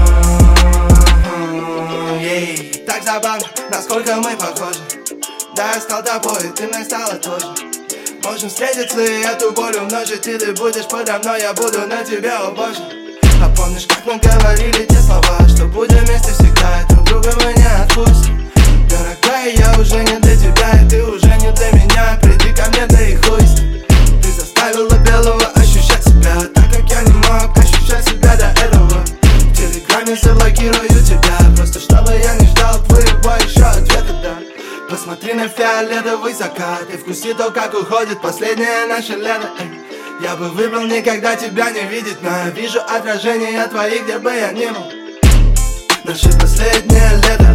Так забавно, насколько мы похожи. Да, я стал тобой, и ты мне стала тоже. Можем встретиться и эту боль умножить. И ты будешь подо мной, я буду на тебе, о боже. А помнишь, как мы говорили те слова, что будем вместе всегда, и друг друга мы не отпустим. Дорогая, я уже не для тебя, и ты уже не для меня. Приди ко мне, да и хуй с ним. Ты заставила белого ощущать себя так, как я не мог ощущать себя до этого. В телеграме заблокирую тебя, просто чтобы я не ждал твоего еще ответа, да. Посмотри на фиолетовый закат и вкуси то, как уходит последнее наше лето, эй. Я бы выбрал никогда тебя не видеть, но я вижу отражение твоих, где бы я ни был. Наше последнее лето.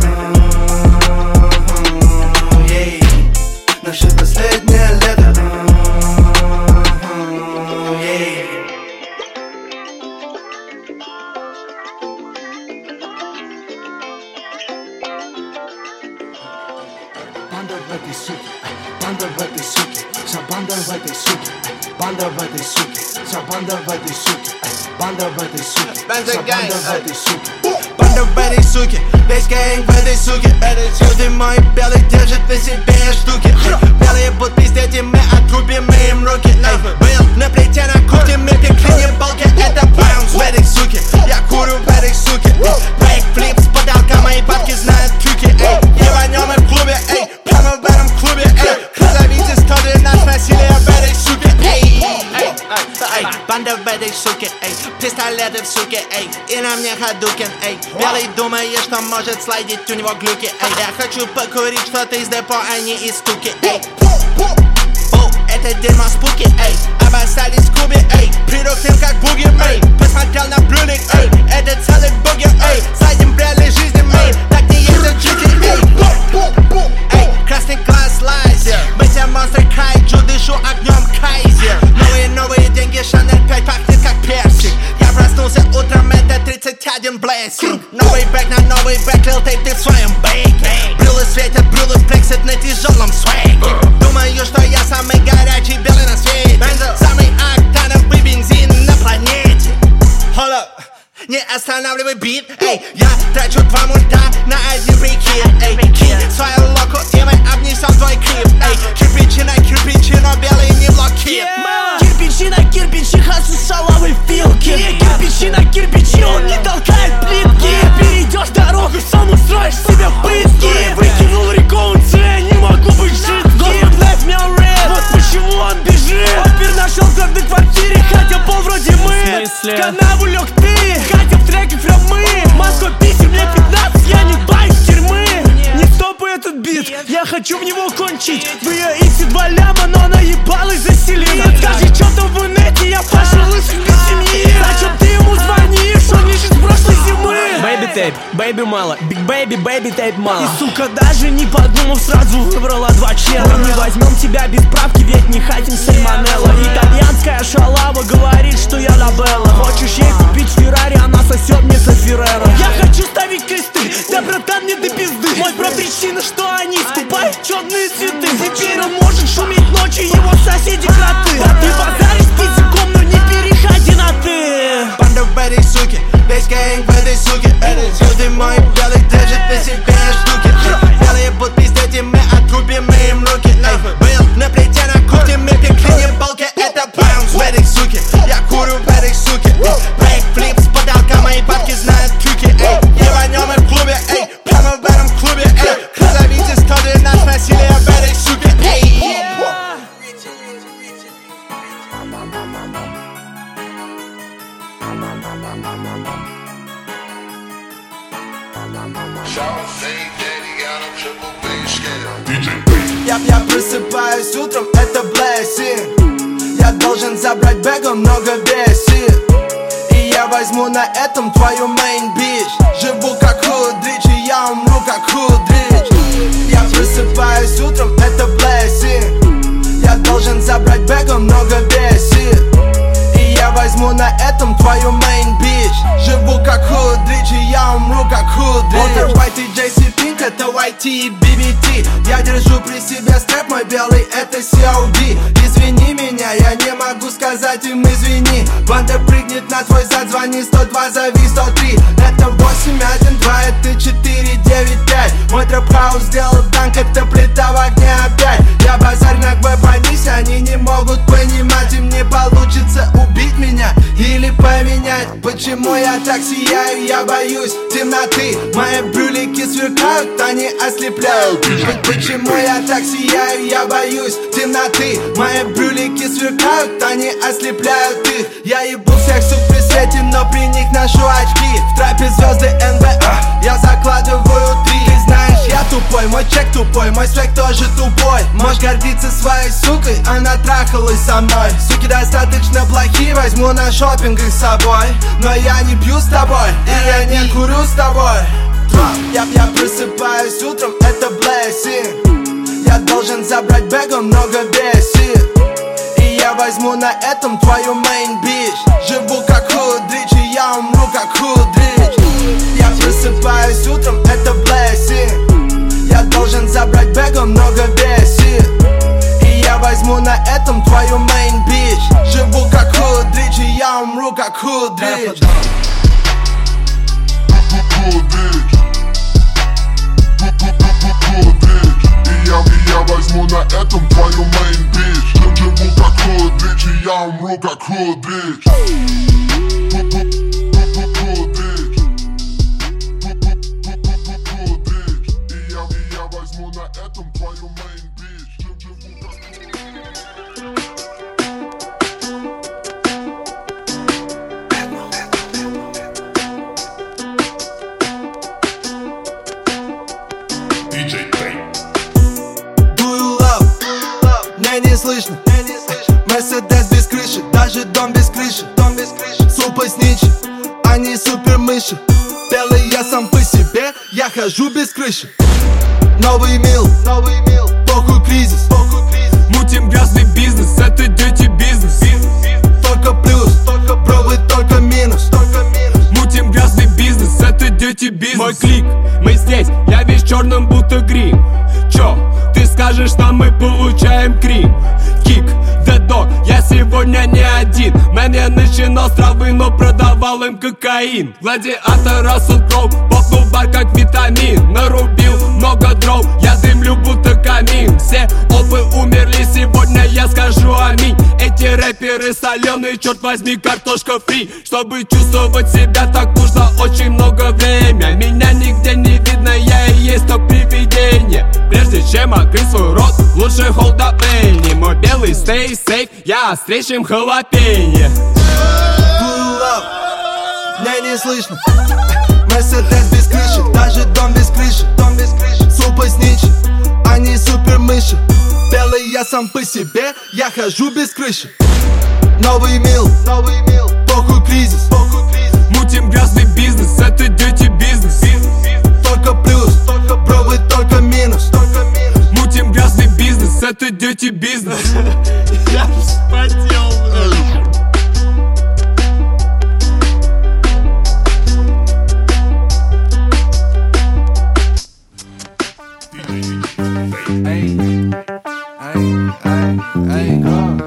Наше последнее лето. Банда в этой суке, банда в этой суке, вся банда в этой суке, банда в этой суке, вся банда в этой суке, банда в этой суке, вся банда в этой суке. Банда в этой суке, весь гэнг в этой суке. Каждый мой белый держит на себе штуки. Белые будут пиздеть, и мы отрубим им руки. Был на плите на кухне, мы пекли не балки. Это баунс в этой суке, я курю в этой суке. Бэкфлип с потолка, мои бабки знают трюки. Ебанем и в клубе, прямо в этом клубе. Назовите историю нас насилия в этой суке. Банда в этой суке, пистолеты в суке, и на мне Hadouken, Белый думает, что может слайдить у него глюки, Я хочу покурить что-то из депо, а не из стуки, это дерьмо спуки, обоссались в кубе, приду к ним как буги, посмотрел на брюлик, это целый бугер, зайдем в реальной жизни, так не ездят чики, красный глаз лазер, мы все монстры кайджу, дышу огнем кайзер. Новые деньги, Шанель 5 пахнет как персик. Я проснулся утром, это 31 блессинг. Новый бэк на новый бэк, лил тейп, ты в своем бейке. Брюлы светят, брюлы флексят на тяжелом свеке. Думаю, что я самый горячий белый на свете, самый октановый бензин на планете. Hold up. Не останавливай бит, я трачу 2 мульта на один прикид, кинь свою локу, и мы обнесем твой крип, кирпичи на кирпичи, но белые не блокируют. Кирпичи на кирпичи, хасы шалавы вилки. Кирпичи на кирпичи, он не толкает плитки. Перейдешь дорогу, сам устроишь себе пытки. Выкинул реконцы, не могу быть жидким. Господь, life me red, вот почему он бежит. Вампир нашел в одной квартире, хотя пол вроде мы. В канаву лег ты, Катя в треках прям мы. Москва писем, мне 15, я не боюсь тюрьмы. Не стопай этот бит, я хочу в него кончить. В ее иксе 2 ляма, но она ебалась за селин. Скажи, что там в инете, я пошел лысый без семьи. Зачем ты ему звонишь, он ищет с прошлой зимы. Бэйби тейп, бэйби мало, биг бэйби, бэйби тейп мало. И сука даже не подумав, сразу выбрала 2 чела. Мы не возьмем тебя без правки, ведь не хотим сальмонелла. Итальянская шалава говорит, что я Лабелла. Хочешь ей купить Феррари, она сосет мне со Феррера. Я хочу ставить кресты, да братан, мне до пизды. Мой про причина, что они скупают черные цветы. Теперь он может шуметь ночью. соседи кроты. А ты базаришь языком, но не переходи на ты. Банда в этой суке, весь гэнг в этой суке. Люди мой белый держит на себе штуки. Белые будут пиздеть, и мы отрубим им руки. Был на плите на кухне, мы пекли не балки. Это баунс в этой суке, я курю в этой суке. Брейк, флип с потолка, мои бабки знают трюки. Ебанем в клубе, прямо в этом клубе. Назовите историю наш насилие в этой суке. Я просыпаюсь утром, это blessing. Я должен забрать бэга, много бесит. И я возьму на этом твою main bitch. Живу как худрич, и я умру как худрич. Я просыпаюсь утром, это blessing. Я должен забрать бэга, много бесит. И я возьму на этом твою main bitch. Живу как худрич, и я умру как худрич. Walter White и JC Pink, это YT и BBT. Я держу при себе стрэп, мой белый, это COD. Извини меня, я не могу сказать им извини. Банда прыгнет на твой зад, звони 102, зови 103. Это 812, это 495. Мой трэп-хаус сделал данк, это плита в огне опять. Я базарь на ГБ, они не могут понимать. Им не получится убить меня или поменять. Почему я так сияю, я боюсь темноты. Мои брюлики сверкают, они ослепляют. Почему я так сияю, я боюсь темноты. Мои брюлики сверкают, они ослепляют их. Я ебу всех сук при свете, но при них ношу очки. В трапе звезды НБА, я закладываю 3. Ты знаешь, я тупой, мой чек тупой, мой свек тоже тупой. Можешь гордиться своей сукой, она трахалась со мной. Суки достаточно плохие, возьму на шопинг их с собой. Но я не пью с тобой, и я не курю с тобой. Я просыпаюсь утром, это blessing. Я должен забрать бэга, много бесит. И я возьму на этом твою main bitch. Живу как худрич, и я умру как худрич. Я просыпаюсь утром, это blessing. Я должен забрать бэга, много бесит. И я возьму на этом твою main bitch. Живу как худрич, и я умру как худрич. И я возьму на этом твою main bitch. Живу как худрич, и я умру как худрич. И я возьму на этом твою main bitch. Живу как не слышно, Мерседес без крыши, даже дом без крыши. Супа сничи, они супер мыши. Белый я сам по себе, я хожу без крыши. Новый мил, похуй кризис. Мутим грязный бизнес, это dirty бизнес. Только плюс, провы только минус. Мутим грязный бизнес, это dirty бизнес. Мой клик, мы здесь, я весь черным будто грим. Чё, ты скажешь нам, мы получаем крим. Кик, the dog, я сегодня не один. Мэн, я начинал с травы, но продавал им кокаин. Гладиатор, Рассел Кроу, попнул бар как витамин. Нарубил много дров, я дымлю будто камин. Все опы умерли, сегодня я скажу аминь. Эти рэперы соленые, черт возьми, картошка фри. Чтобы чувствовать себя, так нужно очень много время. Меня нигде не видно, я и есть то привидение. Прежде чем открыть свой рот, лучше hold up Энни. Мой белый stay safe, я острее, чем халапенье. Pull up, меня не слышно. Мерседес без крыши, даже дом без крыши. Супа сничи, они супер мыши. Белый я сам по себе, я хожу без крыши. Новый мил, похуй кризис. Мутим грязный бизнес, это dirty бизнес. Только плюс, провы только минус. Мутим грязный бизнес, это dirty бизнес. Я вспотел, Эй,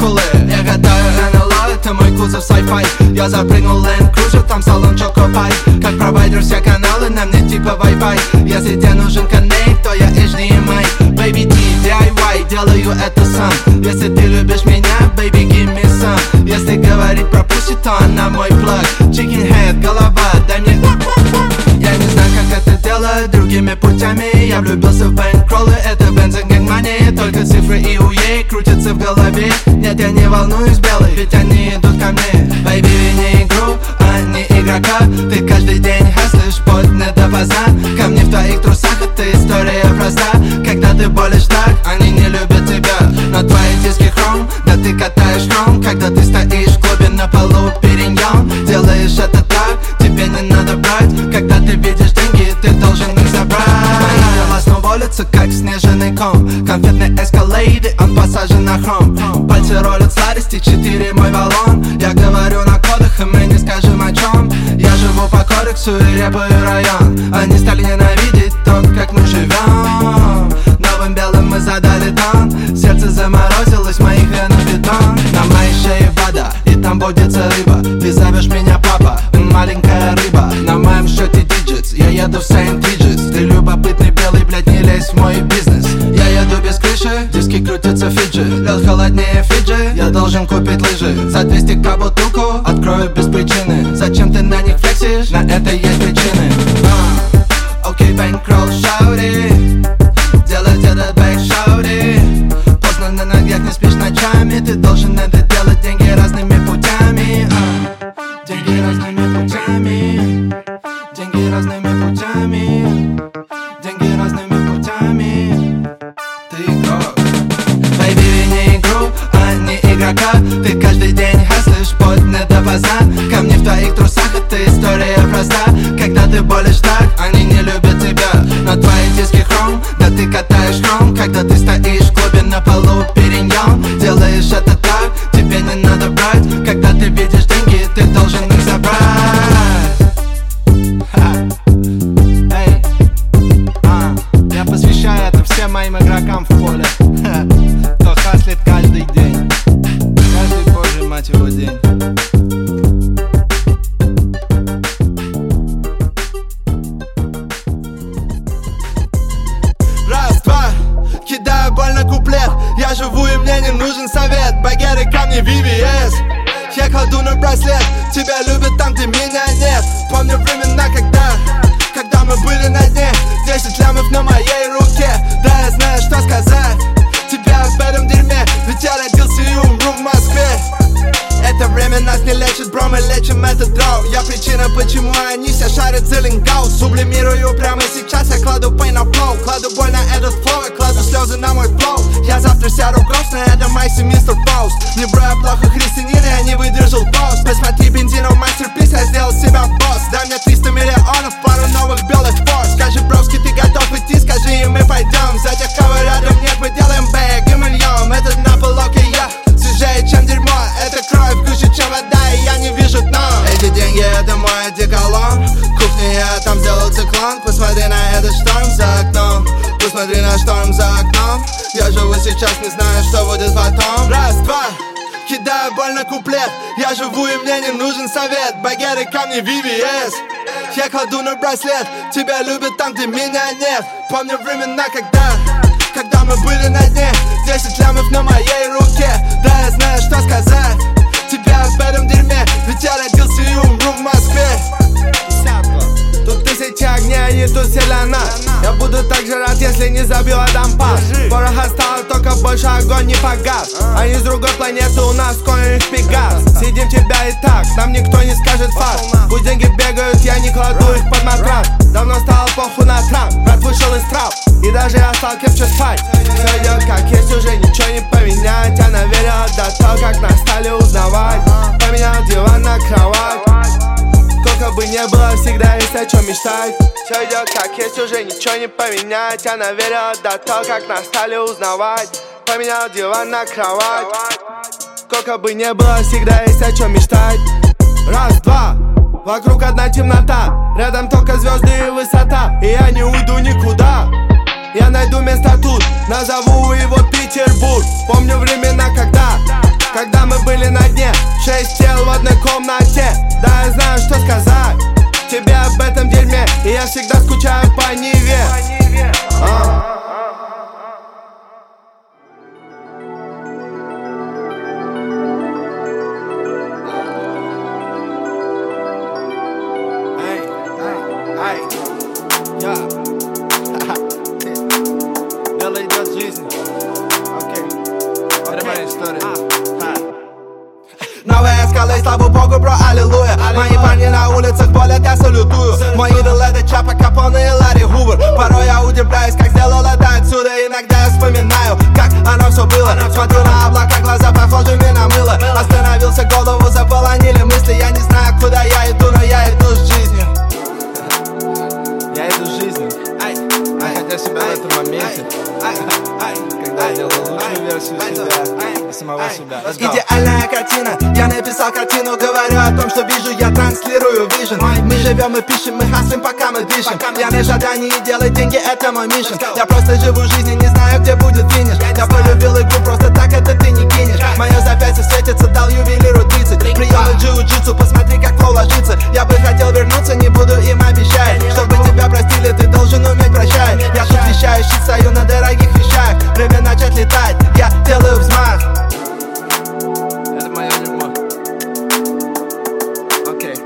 скулы. Я катаю НЛО, это мой кузов sci-fi. Я запрыгнул Land Cruiser, там салон Чокопай. Как провайдер все каналы, на мне типа Wi-Fi. Если тебе нужен коннект, то я HDMI. Baby D, DIY, делаю это сам. Если ты любишь меня, baby, give me some. Если говорить про пусть, то она мой плаг. Chicken head, голова, дай мне. Я не знаю, как это делать другими путями. Я влюбился в бэнкроллы, это бензин gang money. Только цифры и уей крутятся в голове. Нет, я не волнуюсь, белый, ведь они идут ко мне. Baby, не игру, а не игрока. Ты каждый день хаслишь, поднят до поза. Ко мне в твоих трусах, это история проста. Когда ты болишь так, они не любят тебя. Но твои диски хром, да ты катаешь хром. Когда ты стоишь в клубе на полу периньон. Делаешь это так, тебе не надо брать. Когда ты видишь деньги, ты должен их забрать. Мои дела снова улица, как снежный ком. Конфетный эскалейд, он посажен на хром. Пальцы ролят сладости, 4 мой баллон. Я говорю на кодах, и мы не скажем о чем. Я живу по кодексу и рэпаю район. Они стали ненавидеть то, как мы живем. Новым белым мы задали тон. Сердце заморозилось, моих венах бетон. На моей шее вода, и там водится рыба. Ты зовешь меня папа, маленькая рыба. На моем счете digits, я еду в Saint Regis. Ты любопытный белый, блядь, не лезь в мой бизнес. Я еду без крыши, диски крутятся Фиджи. Лед холоднее Фиджи, я должен купить лыжи. За 200к бутылку открою без причины. Зачем ты на них флексишь? На это есть причины. Окей, бэнкролл, шаури. Делать этот бэк, шаури. Поздно на ногах, не спишь ночами. Ты должен это делать, деньги разными путями. Деньги разными путями. Деньги разными путями. Деньги разными путями. Ты игрок. Baby, не игру, а не игрока. Ты каждый день хаслишь, поднят до поза. Ко мне в твоих трусах, это история проста. Когда ты болишь так, они не любят тебя. Но твои диски хром, да ты катаешь хром. Когда ты стоишь в клубе на полу периньон. Делаешь это так, тебе не надо брать. Когда ты видишь деньги, ты должен их забрать. Я посвящаю это всем моим игрокам в поле. Кто хаслит каждый день. Каждый божий, мать его, день. Раз, два, кидаю больно куплет. Я живу и мне не нужен совет. Багеры, камни, VVS. Я кладу на браслет. Тебя любят там, где меня нет. Помню времена, когда мы были на дне. 10 лямов на моей руке. Да, я знаю, что сказать тебе об этом дерьме. Ведь я родился и умру в Москве. Это время нас не лечит, бро, мы лечим этот дров. Я причина, почему они все шарят за лингау. Сублимирую прямо сейчас, я кладу pain на flow. Кладу боль на этот флоу, я кладу слезы на мой флоу. Я завтра сяду в гроз, на этом майсе мистер Фауст. Не бро, я плохо христианин, я не выдержал пост. Посмотри бензинов мастерпис, я сделал себя босс. Дай мне 300 миллионов, пару новых белых форс. Скажи, бровски, ты готов идти, скажи, и мы пойдем. За тех, кого рядом нет, мы делаем бэг и мы льем. Этот на полок и я свежее, чем дерьмо. Это кровь гуще, чем вода, и я не вижу дна. Эти деньги, это мой одеколон. Кухня, я там сделал циклон. Посмотри на этот шторм за окном. Посмотри на шторм за окном. Я живу сейчас, не знаю, что будет потом. Раз, два, кидаю больно куплет. Я живу и мне не нужен совет. Багеры, камни, VVS. Я кладу на браслет. Тебя любят там, где меня нет. Помню времена, когда мы были на дне. 10 лямов на моей руке. Да, я знаю, что сказать тебе об этом дерьме. Ведь я родился и умру в Москве. Тут тысячи огней, они тут селена. Я буду так же рад, если не забил Адам пас. Пороха стало, только больше огонь не погас. Они с другой планеты, у нас конь их пегас. Сидим тебя и так, нам никто не скажет факт. Пусть деньги бегают, я не кладу их под матрас. Давно стало похуй на трап, брат вышел из трап. И даже я стал крепче спать. Все идет как есть, уже ничего не поменять. Я наверил до того, как нас стали узнавать. Поменял диван на кровать. Сколько бы не было, всегда есть о чем мечтать. Все идет как есть, уже ничего не поменять. Я наверил до того, как нас стали узнавать. Поменял диван на кровать. Сколько бы не было, всегда есть о чем мечтать. Раз, два, вокруг одна темнота. Рядом только звезды и высота. И я не уйду никуда. Я найду место тут, назову его Петербург. Помню времена, когда были на дне, 6 тел в одной комнате. Да, я знаю, что сказать тебе об этом дерьме, и я всегда скучаю по Ниве. Дело идет жизнь. Окей. Это моя история. Новая скала, и слава богу, бро, аллилуйя. Мои парни на улицах болят, я салютую. Мой идол это Чапа Капоне и Ларри Хувер. Порой я удивляюсь, как сделал это отсюда. Иногда я вспоминаю, как оно все было. Смотрю на облака, глаза похожими на мыло. Остановился, голову заполонили мысли. Я не знаю, куда я иду, но я иду с жизнью. Я иду с жизнью. Находя себя в этом моменте, когда я делаю лучшую версию себя и самого себя. Идеальная картина, я написал картину, говорю о том, что вижу, я транслирую вижен. Мы живем и пишем, мы хаслим, пока мы дышим. Я на жадании делать деньги, это мой миссион. Я просто живу жизнью, не знаю, где будет финиш. Я полюбил игру, просто так это ты не кинешь. Мое запястье светится, дал ювелиру 30. Приемы джиу-джитсу, посмотри, как флоу ложится. Я бы хотел вернуться, не буду им обещать. Чтобы тебя простили, ты должен уметь прощать. Я тут вещаю, щит стою на дорогих вещах. Время начать летать, я делаю взмах. Это моя дерьмо. Окей.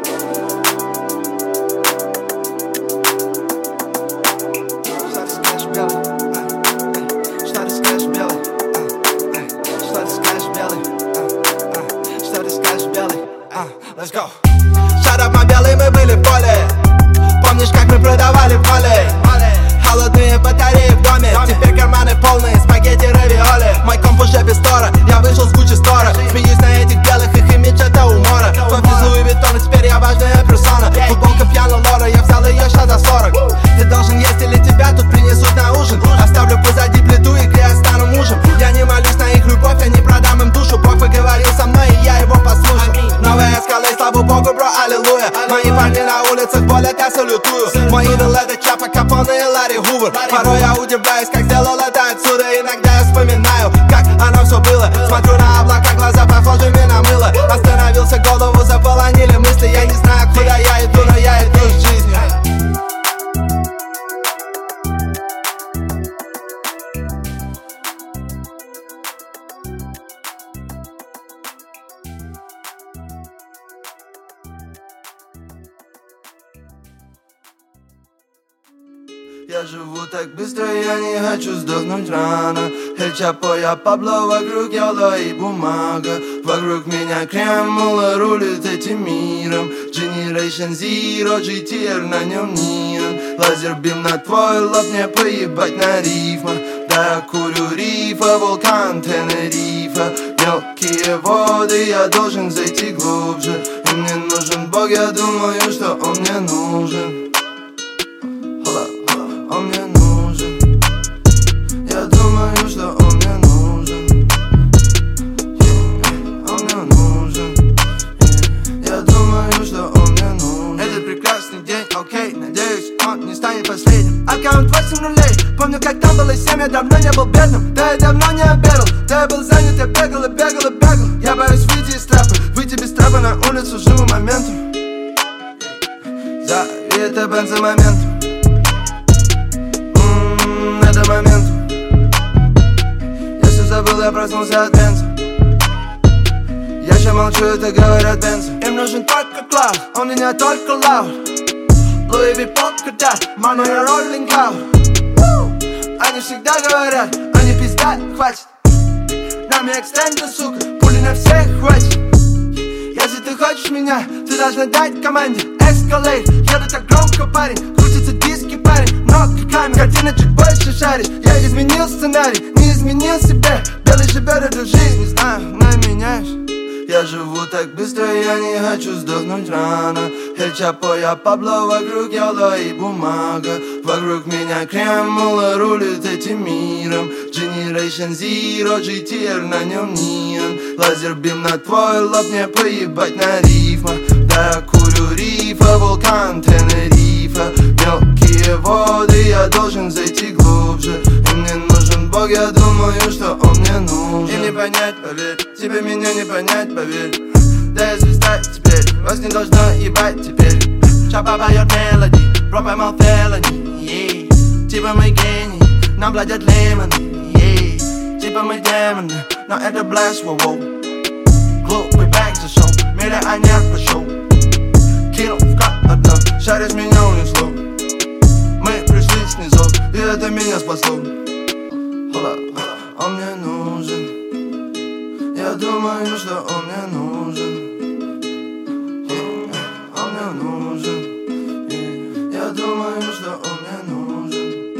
Что ты скажешь, белый? Что ты скажешь, белый? Что ты скажешь, белый? Что ты скажешь, белый? Let's go. Shut up, my белый, мы были в поле. Помнишь, как мы продавали в моле? Холодные батареи в доме, теперь карманы полные, спагетти, равиоли. Мой комп уже без стора, я вышел с кучи стора. Смеюсь на этих белых, их имидж это умора. Кофе Луи Виттон, и теперь я важная персона. Футболка пьяна Лора, я взял ее сейчас за 40. Ты должен есть или тебя тут принесут на ужин. Оставлю позади плиту и грязь, стану мужем. Я не молюсь на их любовь, я не продам им душу. Бог поговорил со мной, и я его послушал. Новая скала, и слава богу, бро, аллилуйя. Мои парни на улицах болят, я салютую. Мой идол это Чапа Капоне и Ларри Хувер. Порой я удивляюсь, как сделал это отсюда. Иногда я вспоминаю, как оно все было. Смотрю на облака, глаза похожими на мыло. Остановился, голову заполонили мысли. Я не знаю, куда я иду, но я иду с жизнью. Я живу так быстро, я не хочу сдохнуть рано. Эль Чапо, я Пабло, вокруг Йоло и бумага. Вокруг меня Кремула рулит этим миром. Generation Zero, GTR, на нем неон. Лазер-бим на твой лоб, мне поебать на рифма. Да, я курю рифа, вулкан Тенерифа. Мелкие воды, я должен зайти глубже. И мне нужен Бог, я думаю, что он мне нужен. Он мне нужен. Я думаю, что он мне нужен. Он мне нужен. Я думаю, что он мне нужен. Этот прекрасный день, окей, надеюсь, он не станет последним. Аккаунт 8 нулей. Помню, как там было 7, я давно не был бедным. Да, я давно не обедал. Да, я был занят, я бегал и бегал и бегал. Я боюсь выйти из трапа. Выйти без трапа на улицу, живу моментом. Зови это бензо моментом. Это момент. Я все забыл, я проснулся от бенза. Я еще молчу, это говорят бензы. Им нужен только клауд, он меня только лаут. Луи Ви Полка, да, мама, я роллинг аут. Они всегда говорят, они пиздят, хватит. Нам и экстенда, сука, пули на всех хватит. Если ты хочешь меня, ты должна дать команде. Escalade, еду так громко, парень. Крутятся диски, парень, много камер. Картина чуть больше шаришь. Я изменил сценарий, не изменил себя. Белый живет эту жизнь, не знаю, но меняешь. Я живу так быстро, я не хочу сдохнуть рано. Эль Чапо, я Пабло, вокруг Йоло и бумага. Вокруг меня Кремула рулит этим миром. Generation Zero, GTR, на нем неон. Лазер-бим на твой лоб, мне поебать на рифма. Да, я курю рифа, вулкан Тенерифа. Мелкие воды, я должен зайти глубже. И мне нужен Бог. Ох, я думаю, что он мне нужен. И не понять, поверь, тебе меня не понять, поверь. Да я звезда теперь, вас не должно ебать теперь. Чапа поет мелодии, про поймал фелони, yeah. Типа мы гении, нам платят лемоны, yeah. Типа мы демоны, но это блэс, воу-воу. Глупый бэк за шоу, миллионер пошел. Кинул в кап одно, шаришь меня унесло. Мы пришли снизу, и это меня спасло. Он мне нужен. Я думаю, что он мне нужен.